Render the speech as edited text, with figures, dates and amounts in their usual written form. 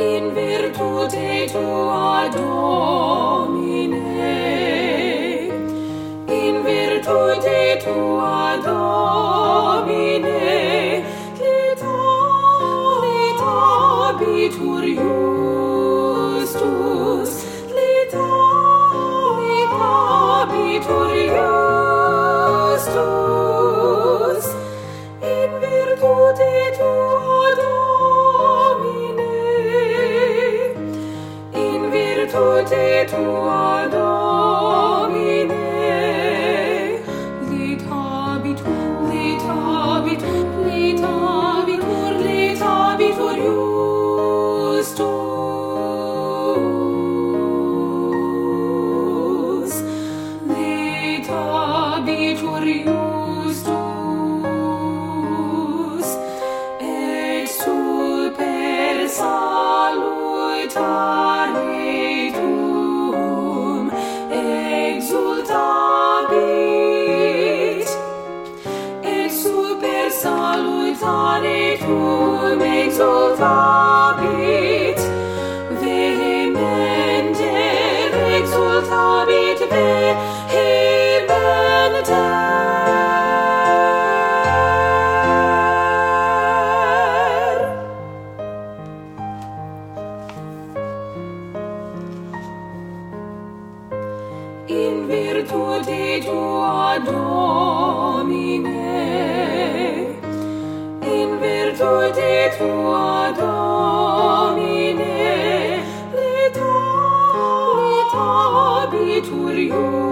in virtute tua Domine, in virtute tua Domine, litabitur justus, litabitur justus, in virtute tua Domine, in virtute tua Domine, litabitur justus, litabitur justus, et super salutare tuum exultabit, et super salutare tuum exultabit, vehementer exultabit, vehementer. In virtute tua Domine, in virtute tua Domine, litabitur justus,